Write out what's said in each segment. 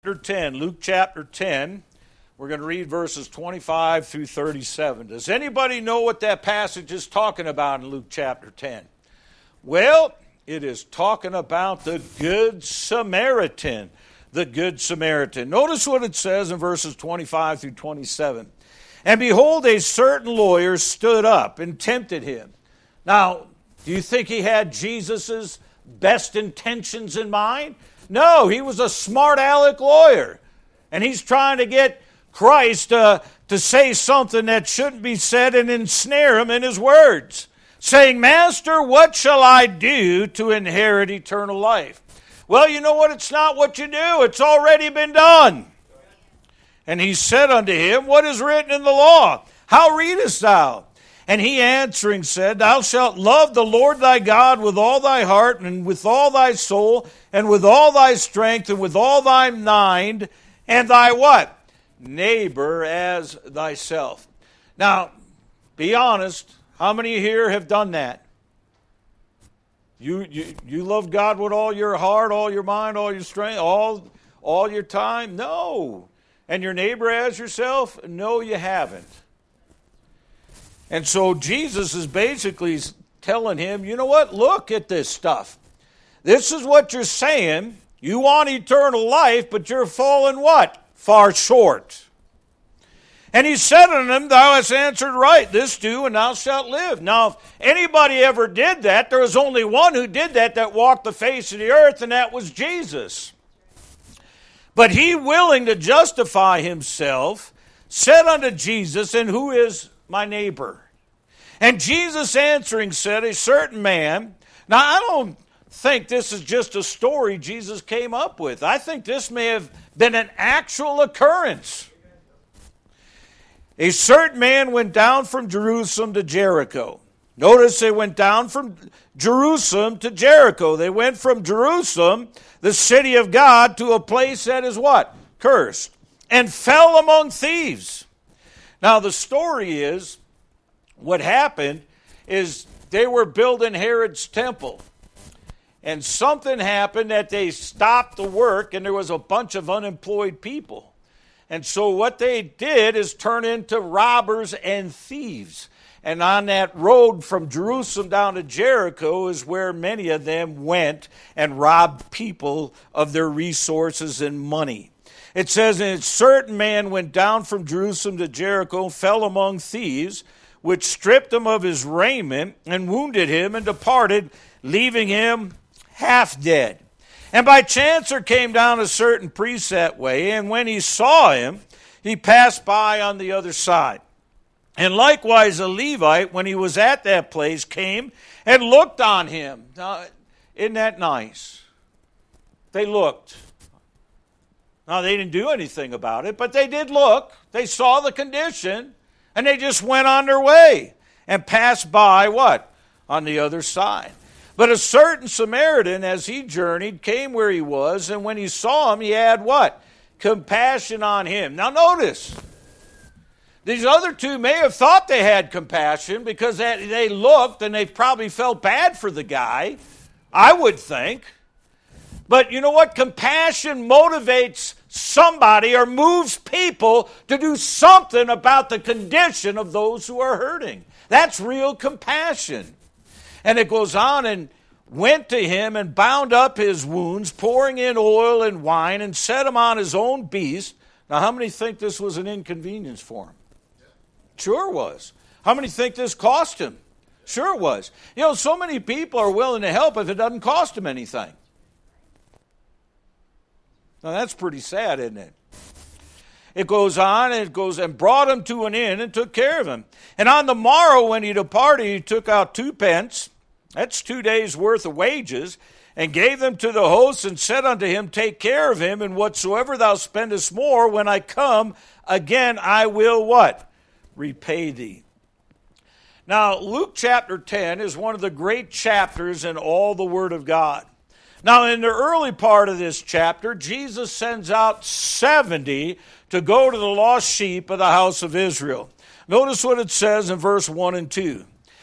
Luke chapter 10. We're going to read verses 25 through 37. Does anybody know what that passage is talking about in Luke chapter 10? Well, it is talking about the Good Samaritan. The Good Samaritan. Notice what it says in verses 25 through 27. And behold, a certain lawyer stood up and tempted him. Now, do you think he had Jesus' best intentions in mind? No, he was a smart aleck lawyer. And he's trying to get Christ to say something that shouldn't be said and ensnare him in his words. Saying, Master, what shall I do to inherit eternal life? Well, you know what? It's not what you do. It's already been done. And he said unto him, What is written in the law? How readest thou? And he answering said, Thou shalt love the Lord thy God with all thy heart, and with all thy soul, and with all thy strength, and with all thy mind, and thy what? Neighbor as thyself. Now, be honest, how many here have done that? You love God with all your heart, all your mind, all your strength, all your time? No. And your neighbor as yourself? No, you haven't. And so Jesus is basically telling him, you know what? Look at this stuff. This is what you're saying. You want eternal life, but you're falling what? Far short. And he said unto him, Thou hast answered right. This do, and thou shalt live. Now, if anybody ever did that, there was only one who did that walked the face of the earth, and that was Jesus. But he, willing to justify himself, said unto Jesus, And who is my neighbor? And Jesus answering said, A certain man. Now, I don't think this is just a story Jesus came up with. I think this may have been an actual occurrence. A certain man went down from Jerusalem to Jericho. Notice they went down from Jerusalem to Jericho. They went from Jerusalem, the city of God, to a place that is what? Cursed. And fell among thieves. Now, the story is, what happened is they were building Herod's temple. And something happened that they stopped the work, and there was a bunch of unemployed people. And so what they did is turn into robbers and thieves. And on that road from Jerusalem down to Jericho is where many of them went and robbed people of their resources and money. It says, And a certain man went down from Jerusalem to Jericho, fell among thieves, which stripped him of his raiment, and wounded him, and departed, leaving him half dead. And by chance there came down a certain priest that way, and when he saw him, he passed by on the other side. And likewise a Levite, when he was at that place, came and looked on him. Now, isn't that nice? They looked. Now, they didn't do anything about it, but they did look. They saw the condition, and they just went on their way and passed by what? On the other side. But a certain Samaritan, as he journeyed, came where he was, and when he saw him, he had what? Compassion on him. Now notice, these other two may have thought they had compassion because they looked and they probably felt bad for the guy, I would think. But you know what? Compassion motivates somebody or moves people to do something about the condition of those who are hurting. That's real compassion. And it goes on, and went to him and bound up his wounds, pouring in oil and wine, and set him on his own beast. Now, how many think this was an inconvenience for him? Sure was. How many think this cost him? Sure was. You know, so many people are willing to help if it doesn't cost them anything. Now, that's pretty sad, isn't it? It goes on, and it goes, and brought him to an inn and took care of him. And on the morrow when he departed, he took out 2 pence, that's 2 days' worth of wages, and gave them to the host, and said unto him, Take care of him, and whatsoever thou spendest more, when I come again, I will what? Repay thee. Now, Luke chapter 10 is one of the great chapters in all the Word of God. Now, in the early part of this chapter, Jesus sends out 70 to go to the lost sheep of the house of Israel. Notice what it says in verse 1 and 2.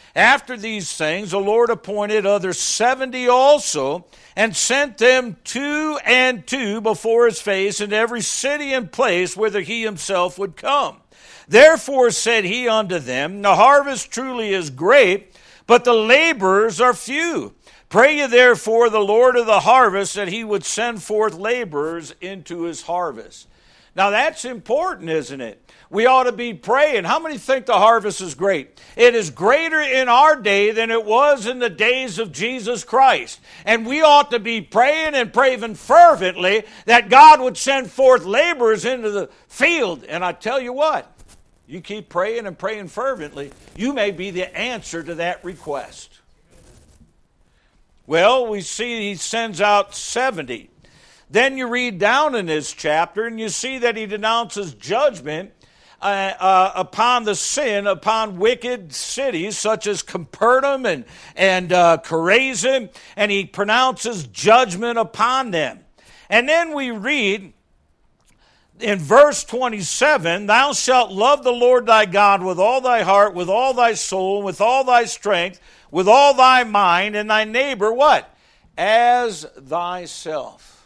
After these things, the Lord appointed other 70 also, and sent them 2 and 2 before his face in every city and place whither he himself would come. Therefore said he unto them, the harvest truly is great, but the laborers are few. Pray ye therefore the Lord of the harvest that he would send forth laborers into his harvest. Now that's important, isn't it? We ought to be praying. How many think the harvest is great? It is greater in our day than it was in the days of Jesus Christ. And we ought to be praying and praying fervently that God would send forth laborers into the field. And I tell you what, you keep praying and praying fervently, you may be the answer to that request. Well, we see he sends out 70. Then you read down in this chapter and you see that he denounces judgment upon the sin, upon wicked cities such as Capernaum and Chorazin, and he pronounces judgment upon them. And then we read in verse 27, thou shalt love the Lord thy God with all thy heart, with all thy soul, with all thy strength, with all thy mind, and thy neighbor, what? As thyself.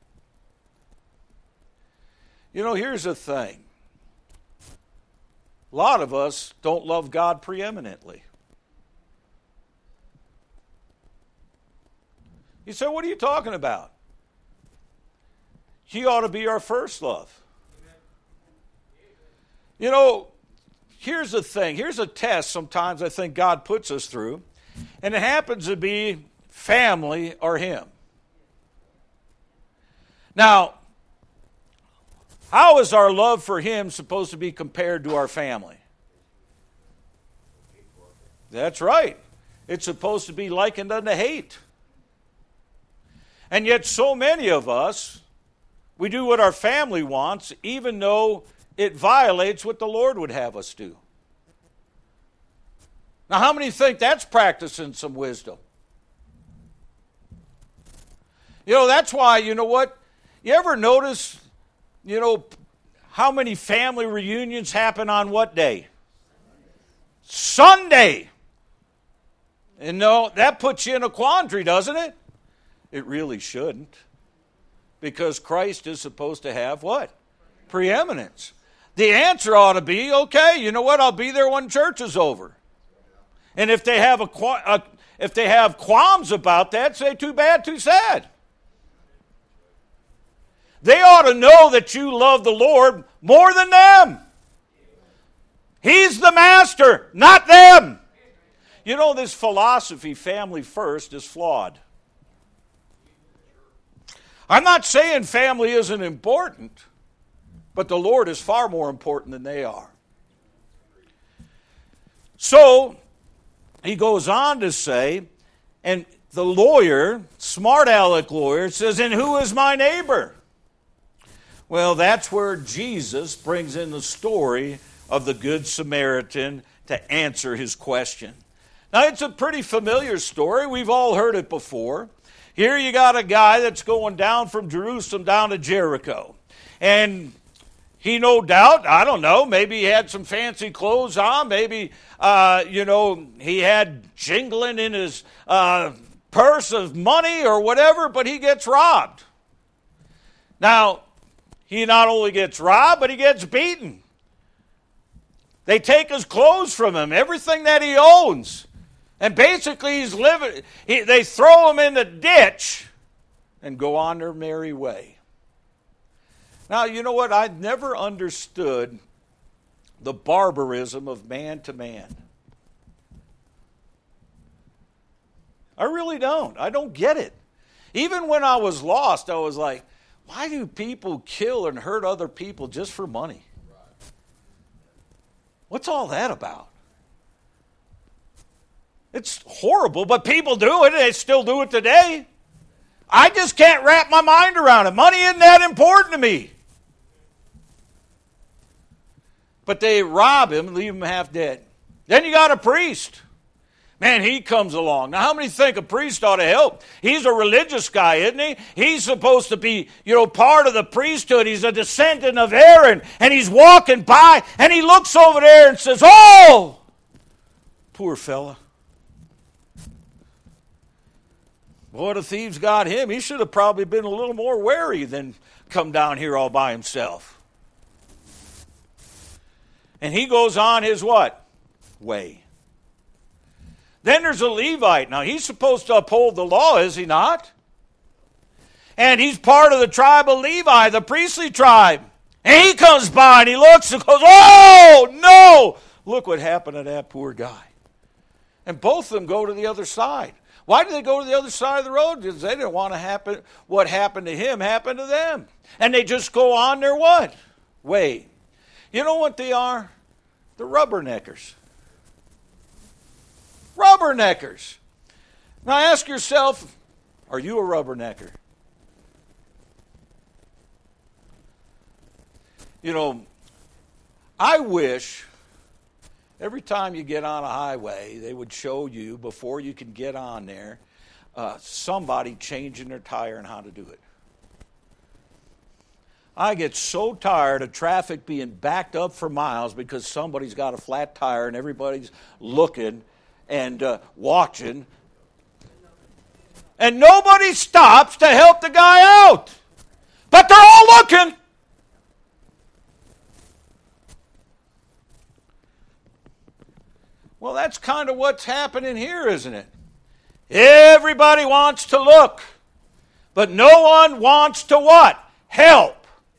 You know, here's the thing. A lot of us don't love God preeminently. You say, what are you talking about? He ought to be our first love. You know, here's the thing. Here's a test sometimes I think God puts us through, and it happens to be family or him. Now, how is our love for him supposed to be compared to our family? That's right. It's supposed to be likened unto hate. And yet so many of us, we do what our family wants, even though it violates what the Lord would have us do. Now, how many think that's practicing some wisdom? You know, that's why, you know what? You ever notice, you know, how many family reunions happen on what day? Sunday. And no, that puts you in a quandary, doesn't it? It really shouldn't. Because Christ is supposed to have what? Preeminence. The answer ought to be, okay, you know what? I'll be there when church is over. And if they have if they have qualms about that, say too bad, too sad. They ought to know that you love the Lord more than them. He's the master, not them. You know, this philosophy, family first, is flawed. I'm not saying family isn't important, but the Lord is far more important than they are. So, he goes on to say, and the lawyer, smart aleck lawyer, says, and who is my neighbor? Well, that's where Jesus brings in the story of the Good Samaritan to answer his question. Now, it's a pretty familiar story. We've all heard it before. Here you got a guy that's going down from Jerusalem down to Jericho. And he no doubt, I don't know, maybe he had some fancy clothes on. Maybe, he had jingling in his purse of money or whatever, but he gets robbed. Now, he not only gets robbed, but he gets beaten. They take his clothes from him, everything that he owns. And basically he's living, they throw him in the ditch and go on their merry way. Now, you know what? I've never understood the barbarism of man to man. I really don't. I don't get it. Even when I was lost, I was like, why do people kill and hurt other people just for money? What's all that about? It's horrible, but people do it, and they still do it today. I just can't wrap my mind around it. Money isn't that important to me. But they rob him and leave him half dead. Then you got a priest. Man, he comes along. Now, how many think a priest ought to help? He's a religious guy, isn't he? He's supposed to be, part of the priesthood. He's a descendant of Aaron, and he's walking by, and he looks over there and says, oh, poor fella. Boy, the thieves got him. He should have probably been a little more wary than come down here all by himself. And he goes on his what? Way. Then there's a Levite. Now, he's supposed to uphold the law, is he not? And he's part of the tribe of Levi, the priestly tribe. And he comes by and he looks and goes, oh, no! Look what happened to that poor guy. And both of them go to the other side. Why did they go to the other side of the road? Because they didn't want to happen. What happened to him happened to them. And they just go on their what? Way. You know what they are? The rubberneckers. Rubberneckers. Now ask yourself, are you a rubbernecker? You know, I wish every time you get on a highway, they would show you, before you can get on there, somebody changing their tire and how to do it. I get so tired of traffic being backed up for miles because somebody's got a flat tire and everybody's looking and watching. And nobody stops to help the guy out. But they're all looking. Well, that's kind of what's happening here, isn't it? Everybody wants to look, but no one wants to what? Help.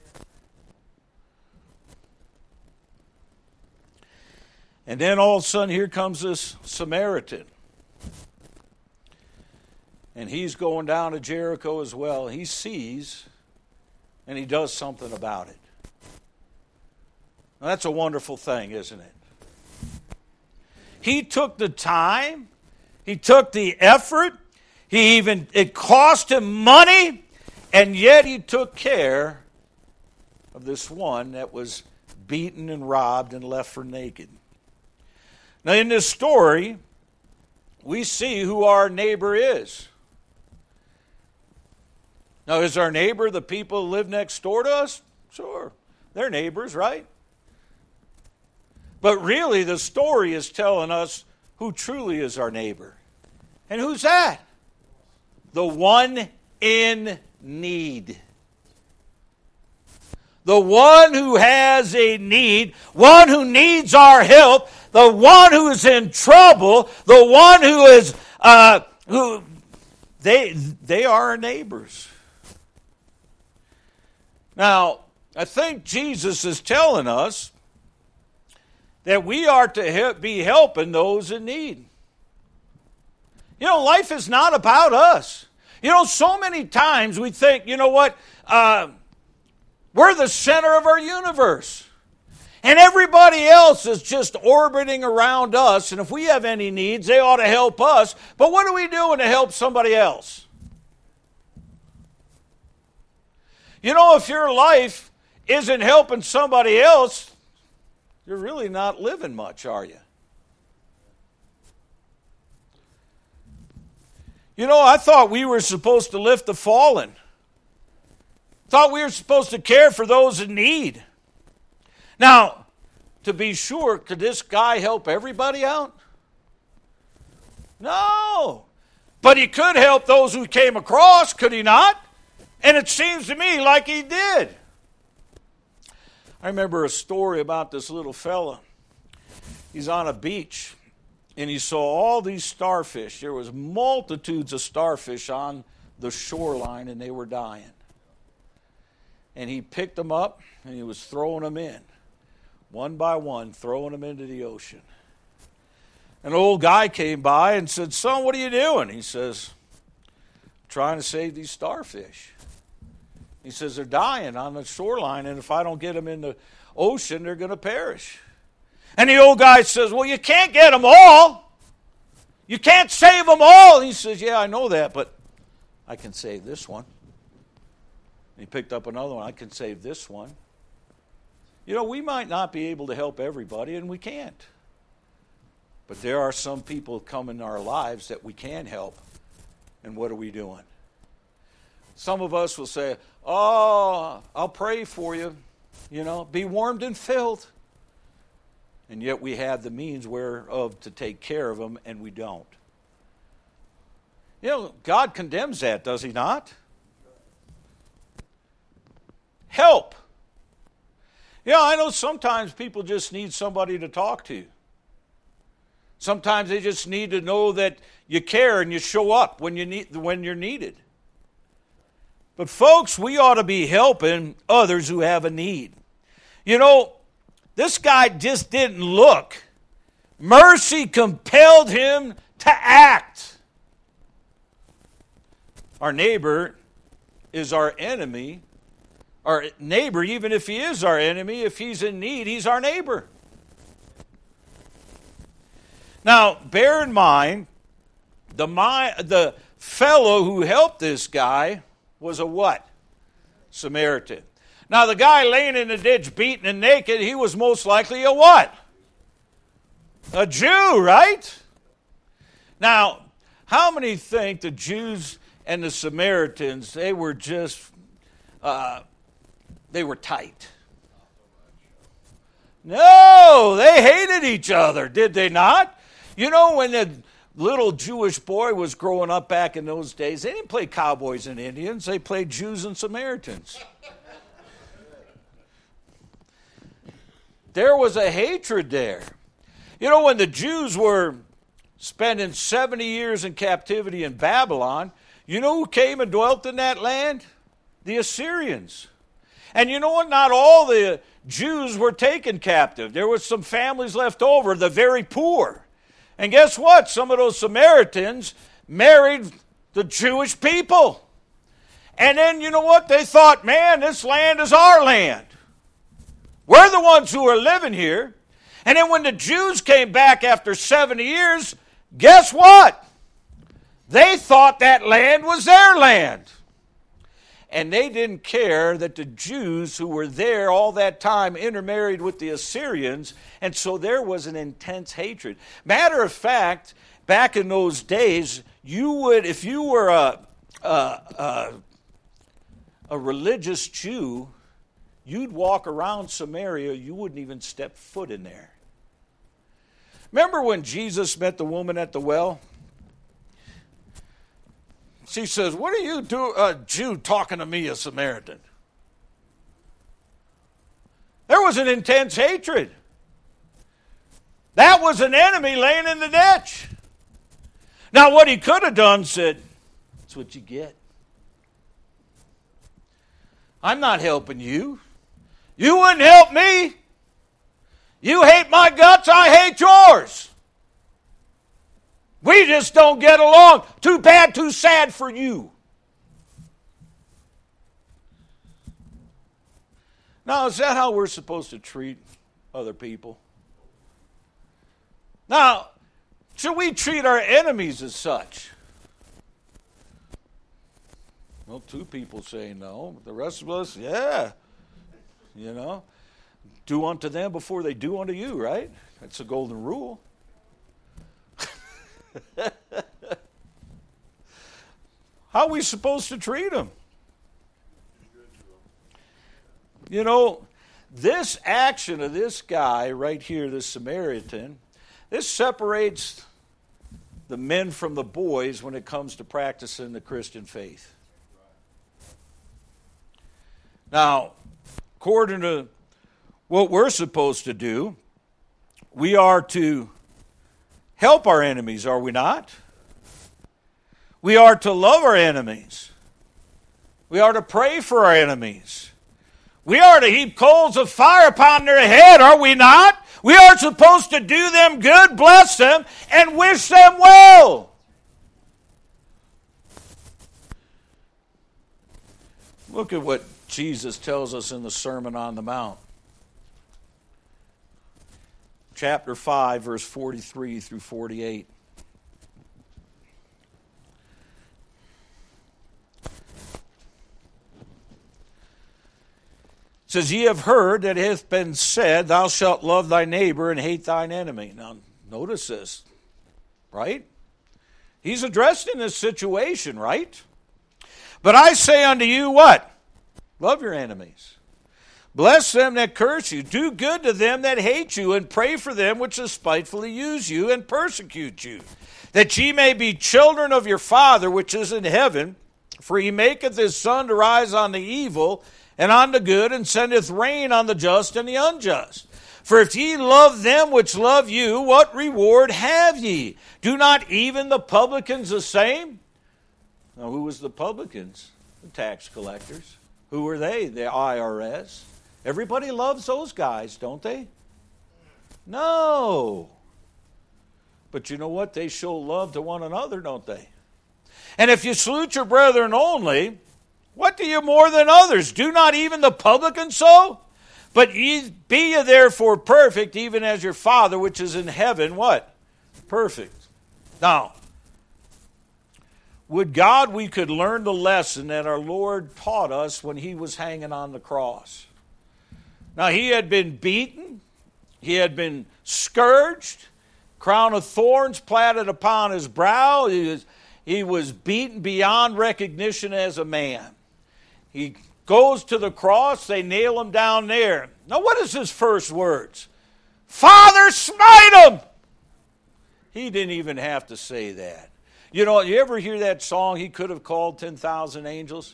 And then all of a sudden, here comes this Samaritan. And he's going down to Jericho as well. He sees, and he does something about it. Now, that's a wonderful thing, isn't it? He took the time. He took the effort. It cost him money. And yet he took care of this one that was beaten and robbed and left for naked. Now, in this story, we see who our neighbor is. Now, is our neighbor the people who live next door to us? Sure. They're neighbors, right? But really, the story is telling us who truly is our neighbor. And who's that? The one in need. The one who has a need, one who needs our help, the one who is in trouble, the one who is, they are our neighbors. Now, I think Jesus is telling us that we are to be helping those in need. You know, life is not about us. You know, so many times we think, you know what, we're the center of our universe. And everybody else is just orbiting around us. And if we have any needs, they ought to help us. But what are we doing to help somebody else? You know, if your life isn't helping somebody else, you're really not living much, are you? You know, I thought we were supposed to lift the fallen. Thought we were supposed to care for those in need. Now, to be sure, could this guy help everybody out? No. But he could help those who came across, could he not? And it seems to me like he did. I remember a story about this little fella. He's on a beach, and he saw all these starfish. There was multitudes of starfish on the shoreline, and they were dying. And he picked them up, and he was throwing them in, one by one, throwing them into the ocean. An old guy came by and said, "Son, what are you doing?" He says, "Trying to save these starfish." He says, "They're dying on the shoreline, and if I don't get them in the ocean, they're going to perish." And the old guy says, "Well, you can't get them all. You can't save them all." He says, "Yeah, I know that, but I can save this one." And he picked up another one. "I can save this one." You know, we might not be able to help everybody, and we can't. But there are some people come in our lives that we can help. And what are we doing? Some of us will say, "Oh, I'll pray for you. You know, be warmed and filled." And yet we have the means whereof to take care of them, and we don't. You know, God condemns that, does he not? Help. Yeah, I know sometimes people just need somebody to talk to. Sometimes they just need to know that you care and you show up when you're needed. But folks, we ought to be helping others who have a need. You know, this guy just didn't look. Mercy compelled him to act. Our neighbor is our enemy. Our neighbor, even if he is our enemy, if he's in need, he's our neighbor. Now, bear in mind, the fellow who helped this guy was a what? Samaritan. Now, the guy laying in the ditch, beaten and naked, he was most likely a what? A Jew, right? Now, how many think the Jews and the Samaritans, they were just, they were tight? No, they hated each other, did they not? You know, when the little Jewish boy was growing up back in those days, they didn't play cowboys and Indians, they played Jews and Samaritans. There was a hatred there. You know, when the Jews were spending 70 years in captivity in Babylon, you know who came and dwelt in that land? The Assyrians. And you know what? Not all the Jews were taken captive. There was some families left over, the very poor. And guess what? Some of those Samaritans married the Jewish people. And then, you know what? They thought, man, this land is our land. We're the ones who are living here. And then when the Jews came back after 70 years, guess what? They thought that land was their land. And they didn't care that the Jews who were there all that time intermarried with the Assyrians, and so there was an intense hatred. Matter of fact, back in those days, you would, if you were a religious Jew, you'd walk around Samaria, you wouldn't even step foot in there. Remember when Jesus met the woman at the well? She says, what are you Jew talking to me, a Samaritan? There was an intense hatred. That was an enemy laying in the ditch. Now what he could have done said, that's what you get. I'm not helping you. You wouldn't help me. You hate my guts, I hate yours. We just don't get along. Too bad, too sad for you. Now, is that how we're supposed to treat other people? Now, should we treat our enemies as such? Well, two people say no. But the rest of us, yeah. You know, do unto them before they do unto you, right? That's the golden rule. How are we supposed to treat them? You know, this action of this guy right here, this Samaritan, this separates the men from the boys when it comes to practicing the Christian faith. Now, according to what we're supposed to do, we are to help our enemies, are we not? We are to love our enemies. We are to pray for our enemies. We are to heap coals of fire upon their head, are we not? We are supposed to do them good, bless them, and wish them well. Look at what Jesus tells us in the Sermon on the Mount. Chapter 5, verse 43 through 48. It says, ye have heard that it hath been said, thou shalt love thy neighbor and hate thine enemy. Now, notice this, right? He's addressed in this situation, right? But I say unto you what? Love your enemies. Bless them that curse you. Do good to them that hate you, and pray for them which despitefully use you and persecute you, that ye may be children of your Father which is in heaven, for he maketh his sun to rise on the evil and on the good, and sendeth rain on the just and the unjust. For if ye love them which love you, what reward have ye? Do not even the publicans the same? Now, who was the publicans? The tax collectors. Who were they? The IRS. Everybody loves those guys, don't they? No. But you know what? They show love to one another, don't they? And if you salute your brethren only, what do you more than others? Do not even the publicans so? But be ye therefore perfect, even as your Father which is in heaven, what? Perfect. Now, would God we could learn the lesson that our Lord taught us when he was hanging on the cross. Now, he had been beaten. He had been scourged. Crown of thorns platted upon his brow. He was beaten beyond recognition as a man. He goes to the cross. They nail him down there. Now, what is his first words? Father, smite him! He didn't even have to say that. You know, you ever hear that song, He Could Have Called 10,000 Angels?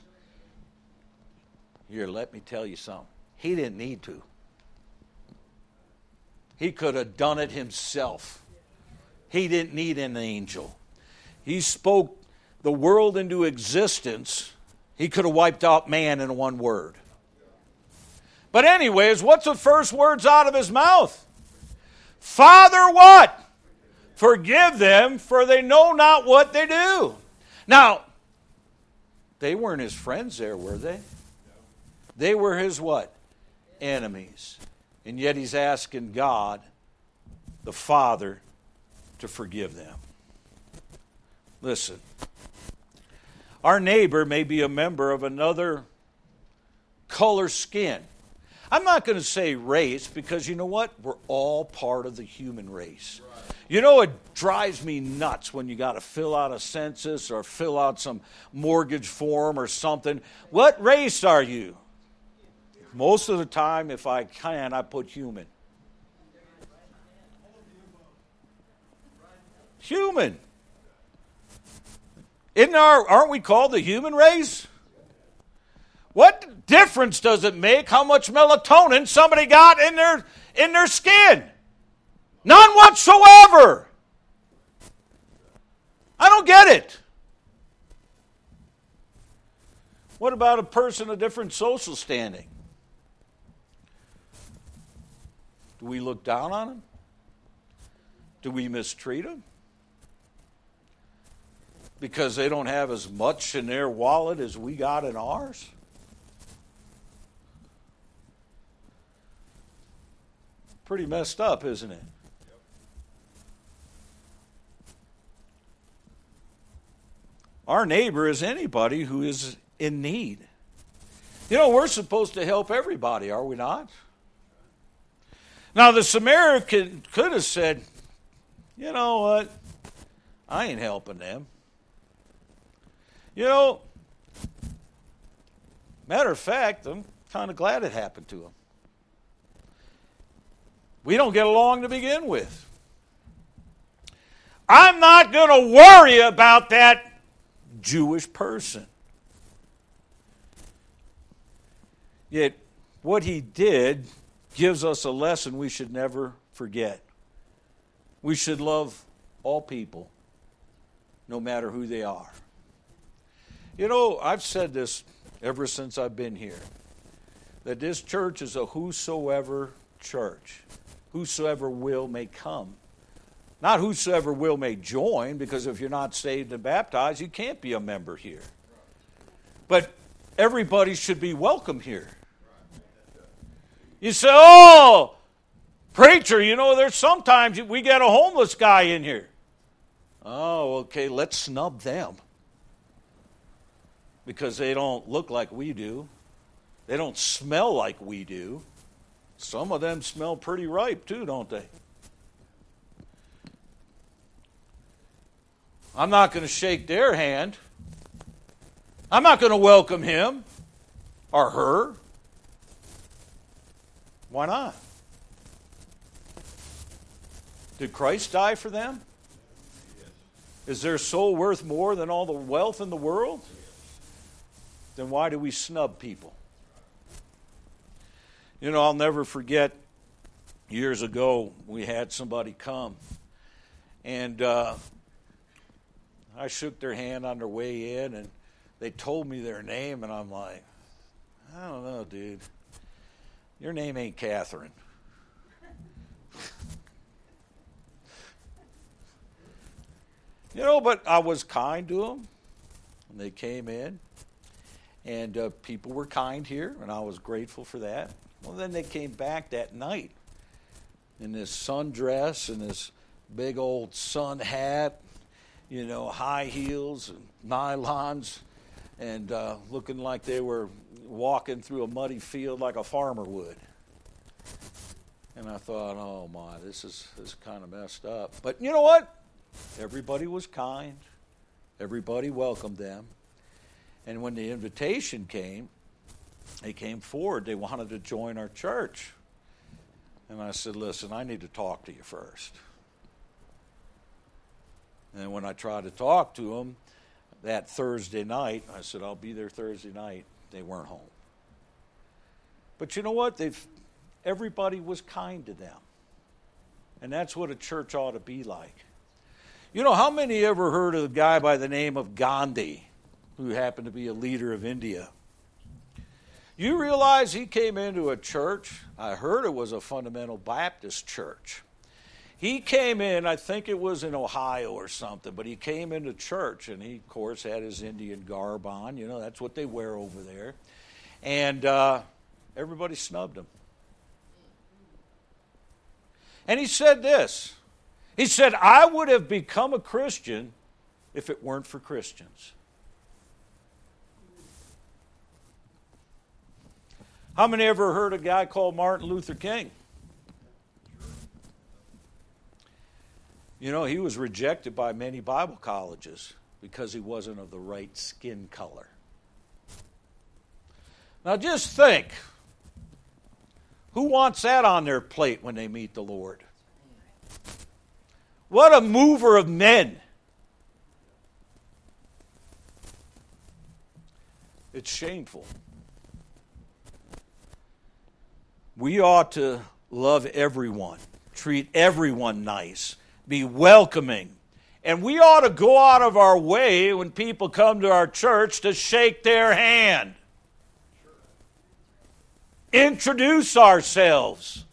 Here, let me tell you something. He didn't need to. He could have done it himself. He didn't need an angel. He spoke the world into existence. He could have wiped out man in one word. But anyways, what's the first words out of his mouth? Father, what? Forgive them, for they know not what they do. Now, they weren't his friends there, were they? They were his what? Enemies. And yet he's asking God, the Father, to forgive them. Listen, our neighbor may be a member of another color skin. I'm not going to say race, because you know what? We're all part of the human race. You know, it drives me nuts when you got to fill out a census or fill out some mortgage form or something. What race are you? Most of the time, if I can, I put human. Human. Aren't we called the human race? What difference does it make how much melatonin somebody got in their skin? None whatsoever. I don't get it. What about a person of different social standing? Do we look down on them? Do we mistreat them? Because they don't have as much in their wallet as we got in ours? Pretty messed up, isn't it? Our neighbor is anybody who is in need. You know, we're supposed to help everybody, are we not? Now, the Samaritan could have said, you know what? I ain't helping them. You know, matter of fact, I'm kind of glad it happened to him. We don't get along to begin with. I'm not going to worry about that Jewish person. Yet, what he did gives us a lesson we should never forget. We should love all people, no matter who they are. You know, I've said this ever since I've been here, that this church is a whosoever church. Whosoever will may come. Not whosoever will may join, because if you're not saved and baptized, you can't be a member here. But everybody should be welcome here. You say, oh, preacher, you know, there's sometimes we get a homeless guy in here. Oh, okay, let's snub them. Because they don't look like we do. They don't smell like we do. Some of them smell pretty ripe too, don't they? I'm not going to shake their hand. I'm not going to welcome him or her. Why not? Did Christ die for them? Is their soul worth more than all the wealth in the world? Then why do we snub people? You know, I'll never forget, years ago, we had somebody come, and I shook their hand on their way in, and they told me their name, and I'm like, I don't know, dude. Your name ain't Catherine. You know, but I was kind to them, and they came in, and people were kind here, and I was grateful for that. Well, then they came back that night in this sundress and this big old sun hat, you know, high heels and nylons, and looking like they were walking through a muddy field like a farmer would. And I thought, oh my, this is kind of messed up. But you know what? Everybody was kind. Everybody welcomed them. And when the invitation came, they came forward. They wanted to join our church. And I said, listen, I need to talk to you first. And when I tried to talk to them that Thursday night, I said, I'll be there Thursday night. They weren't home. But you know what? Everybody was kind to them. And that's what a church ought to be like. You know, how many ever heard of a guy by the name of Gandhi, who happened to be a leader of India? You realize he came into a church, I heard it was a fundamental Baptist church. He came in, I think it was in Ohio or something, but he came into church, and he, of course, had his Indian garb on. You know, that's what they wear over there. And everybody snubbed him. And he said this. He said, I would have become a Christian if it weren't for Christians. How many ever heard a guy called Martin Luther King? You know, he was rejected by many Bible colleges because he wasn't of the right skin color. Now just think, who wants that on their plate when they meet the Lord? What a mover of men. It's shameful. We ought to love everyone, treat everyone nice, be welcoming. And we ought to go out of our way when people come to our church to shake their hand. Introduce ourselves.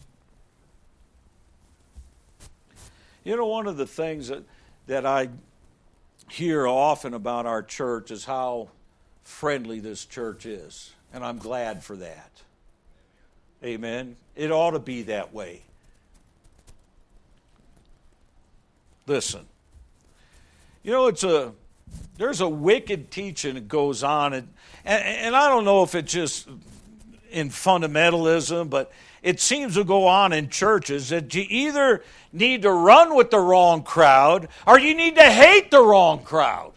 You know, one of the things that I hear often about our church is how friendly this church is. And I'm glad for that. Amen. It ought to be that way. Listen. You know, there's a wicked teaching that goes on, and I don't know if it's just in fundamentalism, but it seems to go on in churches that you either need to run with the wrong crowd or you need to hate the wrong crowd.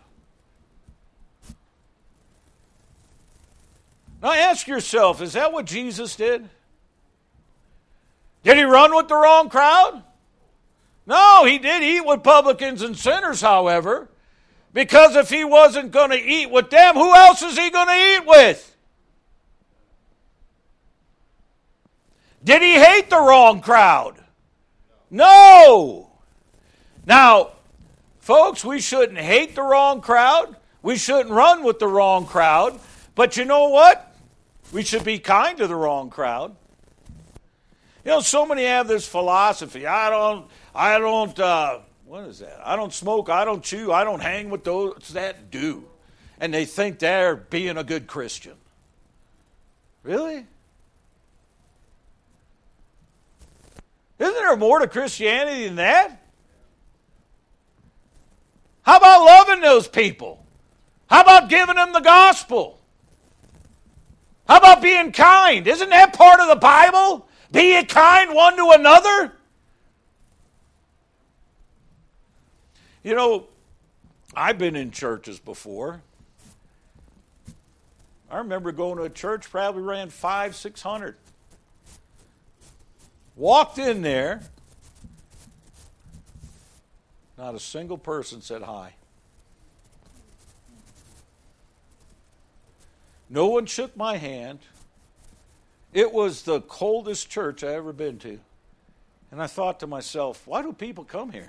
Now ask yourself, is that what Jesus did? Did he run with the wrong crowd? No, he did eat with publicans and sinners, however, because if he wasn't going to eat with them, who else is he going to eat with? Did he hate the wrong crowd? No. Now, folks, we shouldn't hate the wrong crowd. We shouldn't run with the wrong crowd. But you know what? We should be kind to the wrong crowd. You know, so many have this philosophy. I don't, what is that? I don't smoke, I don't chew, I don't hang with those that do. And they think they're being a good Christian. Really? Isn't there more to Christianity than that? How about loving those people? How about giving them the gospel? How about being kind? Isn't that part of the Bible? Be ye kind one to another. You know, I've been in churches before. I remember going to a church, probably ran 500-600. Walked in there, not a single person said hi. No one shook my hand. It was the coldest church I ever been to. And I thought to myself, why do people come here?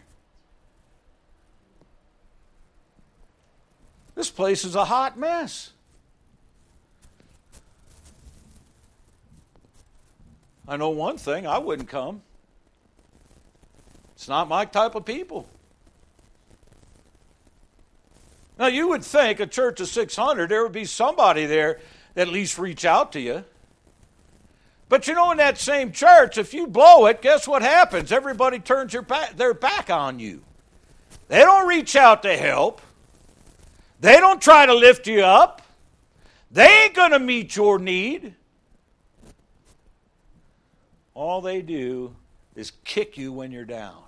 This place is a hot mess. I know one thing, I wouldn't come. It's not my type of people. Now, you would think a church of 600, there would be somebody there that at least reach out to you. But you know, in that same church, if you blow it, guess what happens? Everybody turns their back on you. They don't reach out to help. They don't try to lift you up. They ain't going to meet your need. All they do is kick you when you're down.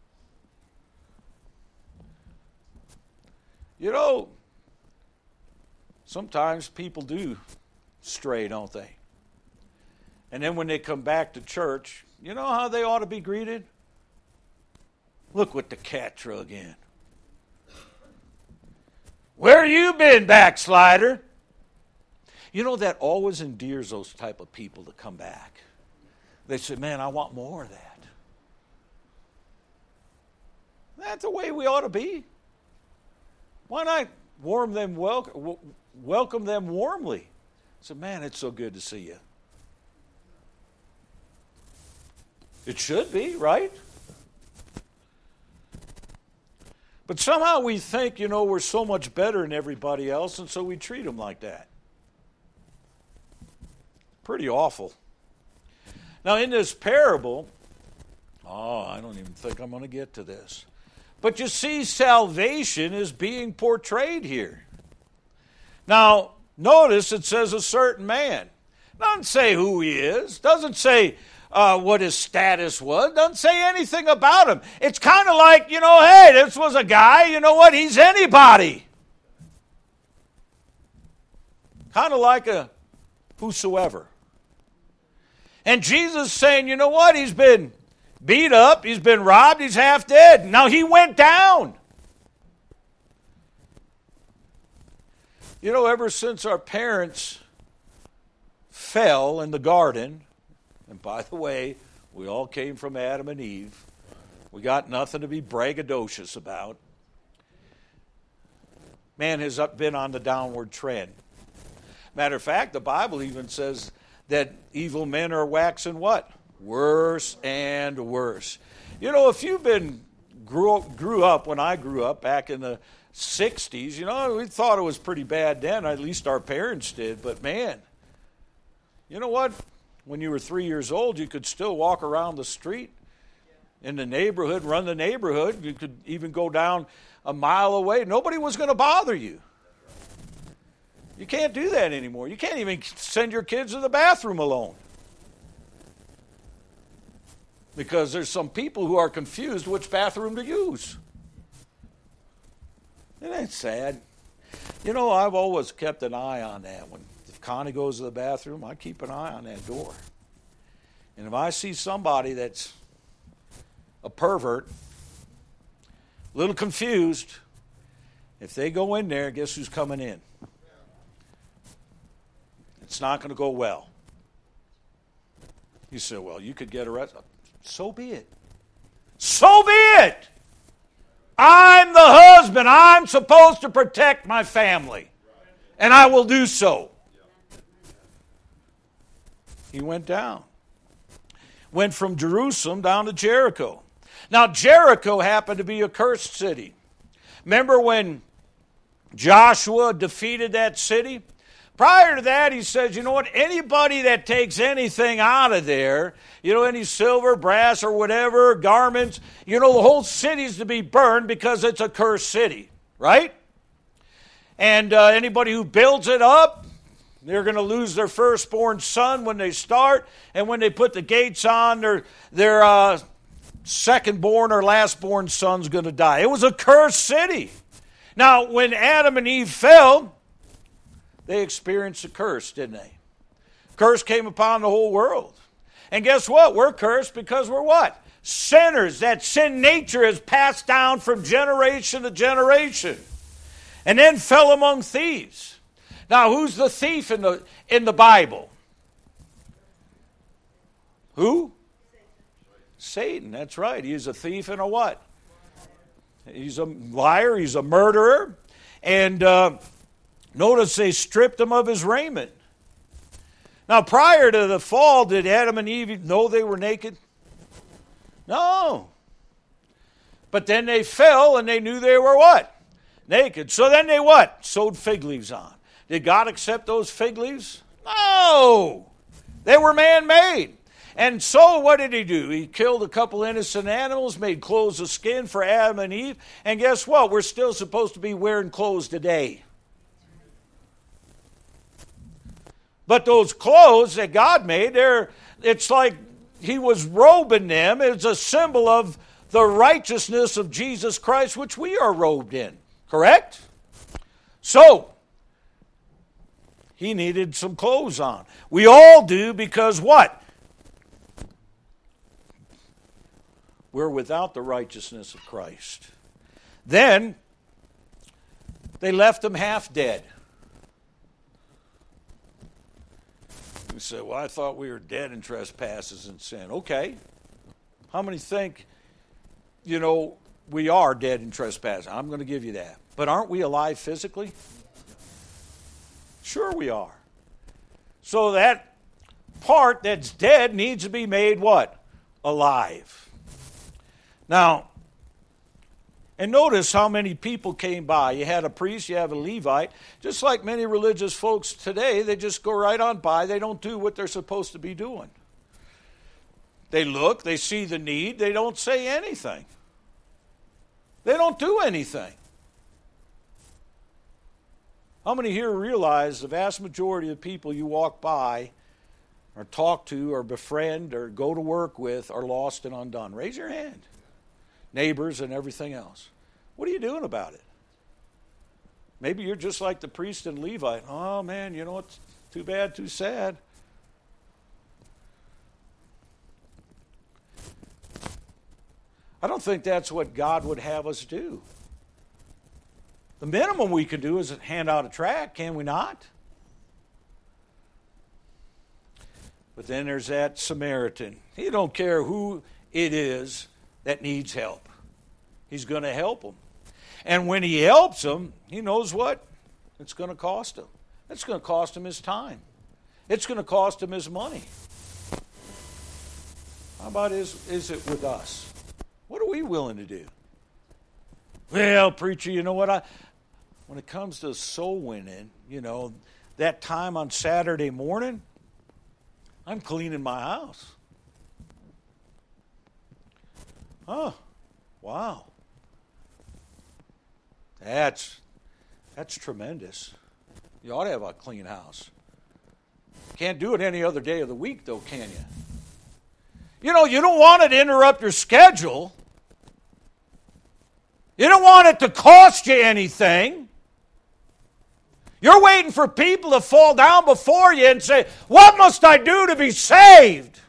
You know, sometimes people do stray, don't they? And then when they come back to church, you know how they ought to be greeted? Look what the cat drug in. Where you been, backslider? You know, that always endears those type of people to come back. They say, man, I want more of that. That's the way we ought to be. Why not welcome them warmly? Say, man, it's so good to see you. It should be, right? But somehow we think, we're so much better than everybody else, and so we treat them like that. Pretty awful. Now, in this parable, I don't even think I'm going to get to this. But you see, salvation is being portrayed here. Now, notice it says a certain man. Doesn't say who he is. Doesn't say what his status was. Doesn't say anything about him. It's kind of like, hey, this was a guy. You know what? He's anybody. Kind of like a whosoever. And Jesus saying, you know what? He's been beat up, he's been robbed, he's half dead. Now he went down. Ever since our parents fell in the garden, and by the way, we all came from Adam and Eve, we got nothing to be braggadocious about. Man has been on the downward trend. Matter of fact, the Bible even says that evil men are waxing what? Worse and worse. If you've grew up when I grew up back in the 60s, we thought it was pretty bad then. At least our parents did. But man, you know what? When you were 3 years old, you could still walk around the street in the neighborhood, run the neighborhood. You could even go down a mile away. Nobody was going to bother you. You can't do that anymore. You can't even send your kids to the bathroom alone. Because there's some people who are confused which bathroom to use. Isn't that sad? I've always kept an eye on that. If Connie goes to the bathroom, I keep an eye on that door. And if I see somebody that's a pervert, a little confused, if they go in there, guess who's coming in? It's not going to go well. You say, well, you could get arrested. So be it. So be it. I'm the husband. I'm supposed to protect my family. And I will do so. He went down. Went from Jerusalem down to Jericho. Now, Jericho happened to be a cursed city. Remember when Joshua defeated that city? Prior to that, he says, you know what, anybody that takes anything out of there, any silver, brass, or whatever, garments, the whole city's to be burned because it's a cursed city, right? And anybody who builds it up, they're going to lose their firstborn son when they start, and when they put the gates on, their secondborn or lastborn son's going to die. It was a cursed city. Now, when Adam and Eve fell, they experienced a curse, didn't they? Curse came upon the whole world. And guess what? We're cursed because we're what? Sinners. That sin nature is passed down from generation to generation. And then fell among thieves. Now, who's the thief in the Bible? Who? Satan, that's right. He's a thief and a what? He's a liar, he's a murderer. And notice they stripped him of his raiment. Now, prior to the fall, did Adam and Eve know they were naked? No. But then they fell and they knew they were what? Naked. So then they what? Sewed fig leaves on. Did God accept those fig leaves? No. They were man-made. And so what did he do? He killed a couple innocent animals, made clothes of skin for Adam and Eve. And guess what? We're still supposed to be wearing clothes today. But those clothes that God made, it's like he was robing them. It's a symbol of the righteousness of Jesus Christ, which we are robed in. Correct? So, he needed some clothes on. We all do, because what? We're without the righteousness of Christ. Then, they left him half dead. You say, well, I thought we were dead in trespasses and sin. Okay. How many think, we are dead in trespasses? I'm going to give you that. But aren't we alive physically? Sure we are. So that part that's dead needs to be made what? Alive. Now, and notice how many people came by. You had a priest, you have a Levite. Just like many religious folks today, they just go right on by. They don't do what they're supposed to be doing. They look, they see the need, they don't say anything. They don't do anything. How many here realize the vast majority of people you walk by or talk to or befriend or go to work with are lost and undone? Raise your hand. Neighbors and everything else. What are you doing about it? Maybe you're just like the priest and Levite. Oh man, it's too bad, too sad. I don't think that's what God would have us do. The minimum we can do is hand out a tract, can we not? But then there's that Samaritan. He don't care who it is that needs help. He's going to help them. And when he helps them, he knows what? It's going to cost him. It's going to cost him his time. It's going to cost him his money. How about is it with us? What are we willing to do? Well, preacher, you know what? When it comes to soul winning, that time on Saturday morning, I'm cleaning my house. Oh, wow. That's tremendous. You ought to have a clean house. Can't do it any other day of the week, though, can you? You don't want it to interrupt your schedule. You don't want it to cost you anything. You're waiting for people to fall down before you and say, what must I do to be saved?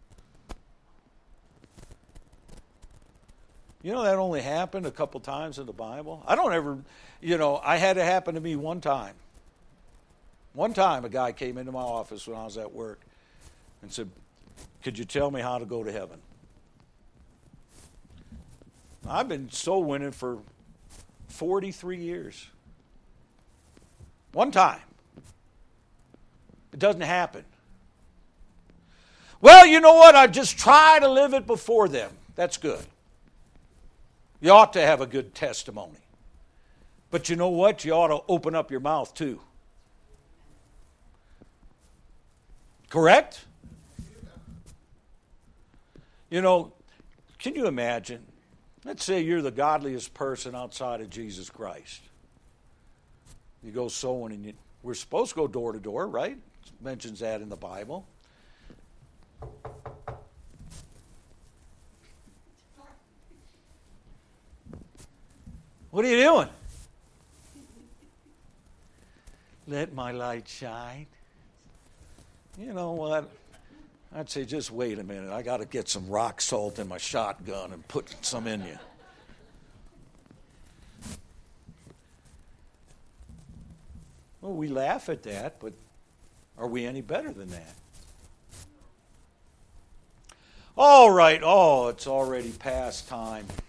That only happened a couple times in the Bible. I had it happen to me one time. One time a guy came into my office when I was at work and said, could you tell me how to go to heaven? I've been soul winning for 43 years. One time. It doesn't happen. Well, you know what? I just try to live it before them. That's good. You ought to have a good testimony. But you know what? You ought to open up your mouth too. Correct? Can you imagine? Let's say you're the godliest person outside of Jesus Christ. You go sowing, and we're supposed to go door to door, right? It mentions that in the Bible. What are you doing? Let my light shine. You know what? I'd say just wait a minute. I got to get some rock salt in my shotgun and put some in you. Well, we laugh at that, but are we any better than that? All right. Oh, it's already past time.